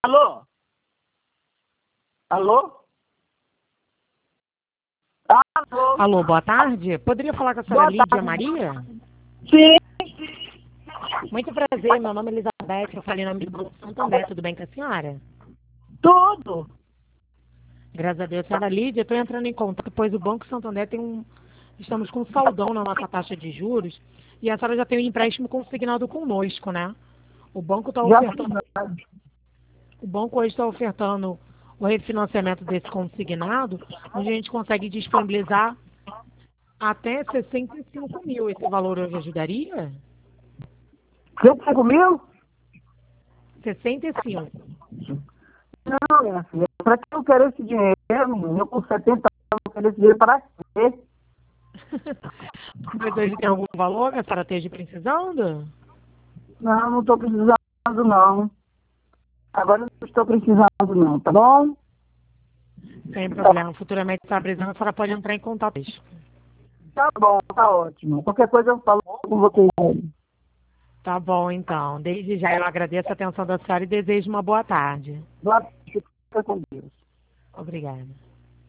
Alô? Alô? Alô? Alô, boa tarde. Poderia falar com a senhora Boa Lídia tarde. Maria? Sim, Muito prazer, meu nome é Elizabeth, eu falei em nome do Banco Santander, tudo bem com a senhora? tudo. Graças a Deus, senhora Lídia, estou entrando em contato, pois o Banco Santander estamos com um saldão na nossa taxa de juros e a senhora já tem um empréstimo consignado conosco, né? O banco está Já ofertando, o banco hoje está ofertando o refinanciamento desse consignado, onde a gente consegue disponibilizar até 65 mil. Esse valor hoje ajudaria? 105 mil? 65. Não, minha filha. Para que eu quero esse dinheiro, menino? Eu com 70 anos, eu quero esse dinheiro para quê? Mas hoje tem algum valor que a senhora esteja precisando? Não, não estou precisando, não. Agora eu não estou precisando, não, tá bom? Sem problema. Futuramente, se a precisando, a senhora pode entrar em contato. Tá bom, tá ótimo. Qualquer coisa eu falo com você. Tá bom, então. Desde já eu agradeço a atenção da senhora e desejo uma boa tarde. Boa tarde, fica com Deus. Obrigada.